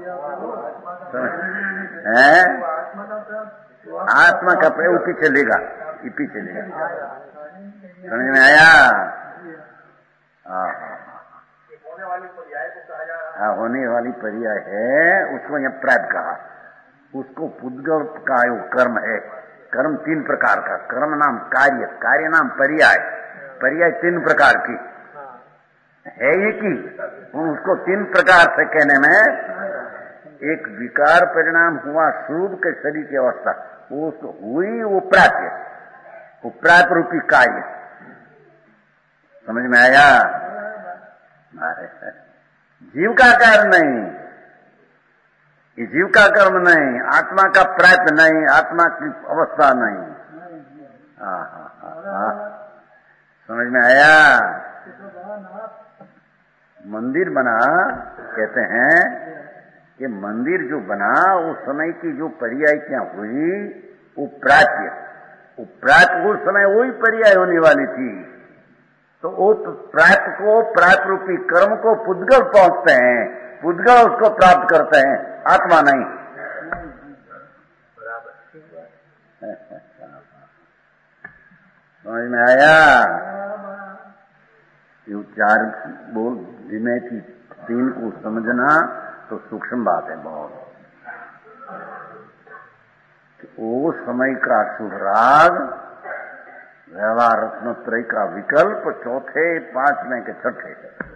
है, आत्मा का वो पीछे लेगा, ये पीछे लेगा। समझ में आया? होने वाली पर्याय है, उसको यहाँ प्राप्त कहा। उसको पुद्गल का वो कर्म है। कर्म 3 प्रकार का, कर्म नाम कार्य, कार्य नाम पर्याय, पर्याय 3 प्रकार की है। ये की उसको 3 प्रकार से कहने में, एक विकार परिणाम हुआ स्वरूप के शरीर की अवस्था, वो उसको हुई, वो प्राप्य, वो प्राप्त रूपी कार्य। समझ में आया? जीव का कर्म नहीं, ये जीव का कर्म नहीं, आत्मा का प्राप्त नहीं, आत्मा की अवस्था नहीं। समझ में आया? मंदिर बना, कहते हैं कि मंदिर जो बना उस समय की जो पर्याय क्या हुई, वो प्राप्य, वो प्राप्त उस समय वही पर्याय होने वाली थी। तो वो प्राप्त को, प्राप्त रूपी कर्म को पुद्गल पहुंचते हैं, पुद्गल उसको प्राप्त करते हैं, आत्मा नहीं। समझ में आया? ये 4 बोल धीमे की 3 को समझना तो सूक्ष्म बात है बहुत। वो समय का शुभ राग, व्यवहार रत्नत्रय का विकल्प, चौथे, 5वें के छठे,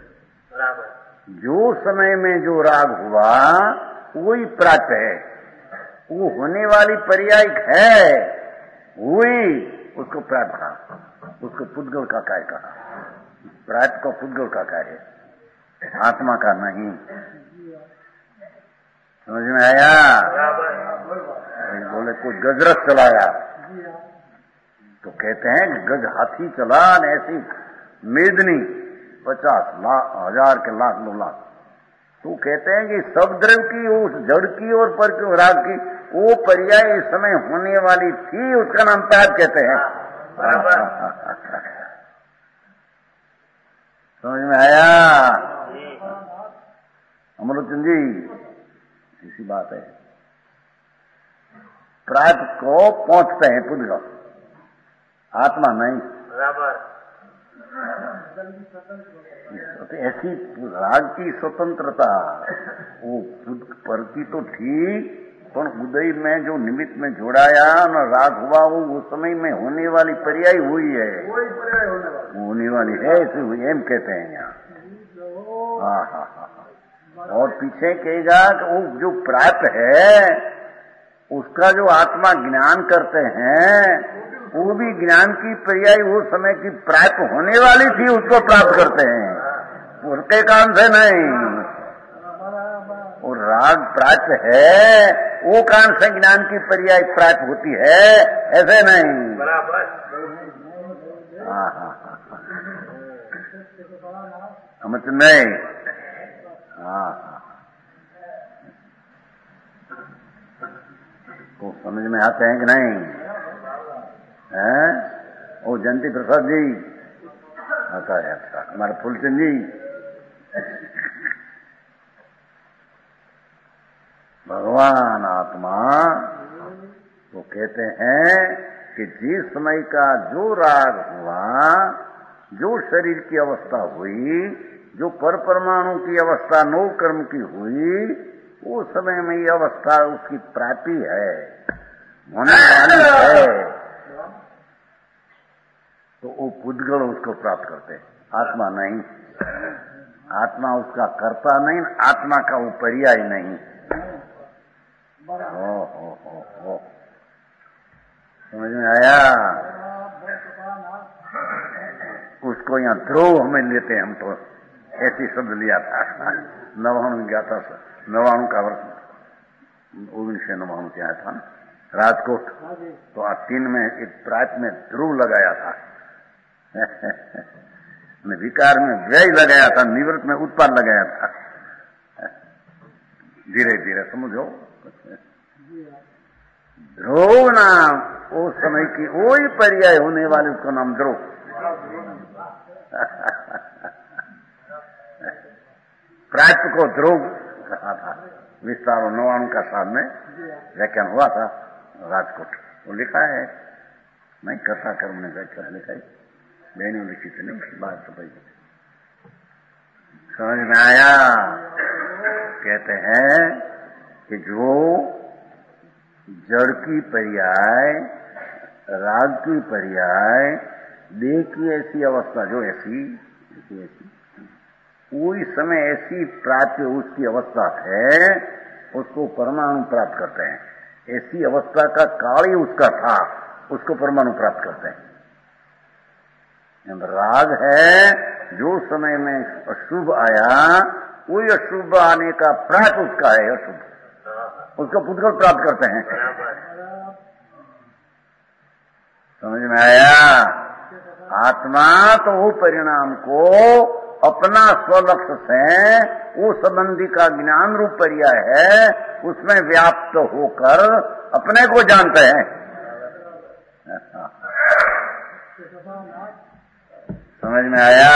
जो समय में जो राग हुआ वही प्राप्त है, वो होने वाली पर्याय है, वही उसको प्राप्त कहा, उसको पुद्गल का कार्य कहा। प्राप्त को पुद्गल का कार्य, आत्मा का नहीं। समझ में आया? बोले कोई गजरस चलाया तो कहते हैं गज हाथी चला, ऐसी मेदनी 50 लाख 1000 के लाख 2 लाख, तो कहते हैं कि सब द्रव्य की, उस जड़ की और पर की राग की वो पर्याय इस समय होने वाली थी, उसका नाम प्राप्त कहते हैं। समझ में आया? अमृतचंद जी, इसी बात है, प्राप्त को पहुंचते हैं पुद्गल, आत्मा नहीं। बराबर। ऐसी राग की स्वतंत्रता वो पर की तो ठीक, पर उदय में जो निमित्त में जोड़ाया न राग हुआ, वो उस समय में होने वाली पर्याय हुई है, होने वाली है, ऐसी हुई एम कहते हैं यहाँ। और पीछे कहेगा कि वो जो प्राप्त है उसका जो आत्मा ज्ञान करते हैं, वो भी ज्ञान की पर्याय वो समय की प्राप्त होने वाली थी, उसको प्राप्त करते हैं, उसके काम से नहीं। और राग प्राप्त है वो कारण से ज्ञान की पर्याय प्राप्त होती है, ऐसे नहीं। बराबर। समझ नहीं? तो समझ में आते हैं कि नहीं? हैं? ओ जयंती प्रसाद जी आता है, अच्छा हमारे फूलचंद जी, भगवान आत्मा तो कहते हैं कि जिस समय का जो राग हुआ, जो शरीर की अवस्था हुई, जो पर परमाणु की अवस्था नौ कर्म की हुई, उस समय में ये अवस्था उसकी प्राप्ति है, होने वाली है। तो वो पुद्गल उसको प्राप्त करते, आत्मा नहीं। आत्मा उसका कर्ता नहीं, आत्मा का वो पर्याय नहीं। हो समझ में आया? उसको यहाँ ध्रुव हमें लेते हैं, हम तो ऐसी शब्द लिया था 99 गया था, 99 का वर्ष 1999 से आया था राजकोट, तो 3 में एक प्रात में ध्रुव लगाया था विकार में व्यय लगाया था, निवृत्त में उत्पाद लगाया था। धीरे धीरे समझो, ध्रुव नाम उस समय की वही पर्याय होने वाले, उसका नाम ध्रुव। प्राप्त को ध्रुव कहा था, विस्तार 99 का साल में व्याख्यान हुआ था राजकोट, वो लिखा है, मैं कर्ता कर्म ने व्याख्या लिखा है, मैंने लिखी थी नहीं, बात तो समझ में आया? कहते हैं कि जो जड़ की पर्याय, राग की पर्याय, देह की ऐसी अवस्था, जो ऐसी पूरी समय ऐसी प्राप्ति उसकी अवस्था है, उसको परमाणु प्राप्त करते हैं। ऐसी अवस्था का काल ही उसका था, उसको परमाणु प्राप्त करते हैं। राग है जो समय में अशुभ आया, वही अशुभ आने का प्राप्त उसका है, अशुभ उसको पुद्गल प्राप्त करते हैं। समझ में आया? आत्मा तो वो परिणाम को अपना स्वलक्ष्य से वो संबंधी का ज्ञान रूप पर्याय है, उसमें व्याप्त होकर अपने को जानते हैं। समझ में आया?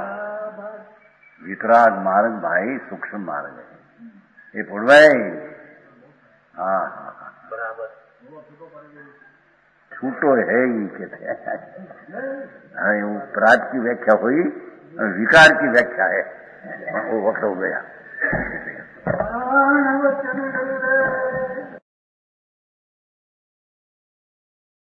वितराग मार्ग भाई सूक्ष्म मार्ग है ये पुड़ भाई। हाँ, बराबर। छूटो है ही कहते हैं। वो प्राग की व्याख्या हुई, विकार की व्याख्या है, वो वक्त हो गया।